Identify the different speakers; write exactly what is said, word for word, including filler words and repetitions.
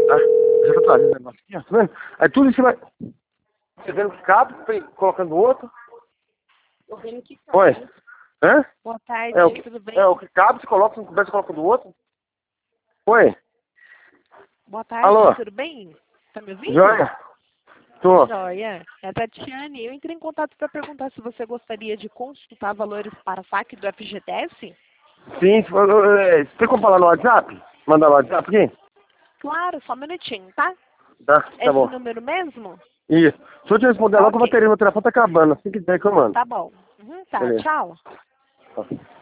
Speaker 1: Tá? Já tô trazendo o negócio aqui, ó. Tá vendo? Aí tudo isso vai... Pegando que cabe, pe- colocando outro.
Speaker 2: Tô vendo que cabe.
Speaker 1: Oi. Hã?
Speaker 2: Boa tarde,
Speaker 1: É o que,
Speaker 2: tudo bem?
Speaker 1: é o que cabe, você coloca, não começa, coloca do outro. Oi.
Speaker 2: Boa tarde,
Speaker 1: Alô.
Speaker 2: tudo bem? Tá me ouvindo?
Speaker 1: Joia? Tô.
Speaker 2: Joia. É a Tatiane. Eu entrei em contato para perguntar se você gostaria de consultar valores para saque do F G T S.
Speaker 1: Sim, se for- é, você tem como falar no WhatsApp? Mandar no WhatsApp aqui?
Speaker 2: Claro, só um minutinho, tá?
Speaker 1: Tá, tá
Speaker 2: Esse
Speaker 1: bom.
Speaker 2: número mesmo?
Speaker 1: Isso. Se eu te responder
Speaker 2: Tá
Speaker 1: logo, a
Speaker 2: ok.
Speaker 1: bateria do meu telefone tá acabando. Assim que der que eu mando.
Speaker 2: Tá bom. Uhum, tá,
Speaker 1: Beleza.
Speaker 2: tchau.
Speaker 1: Tá.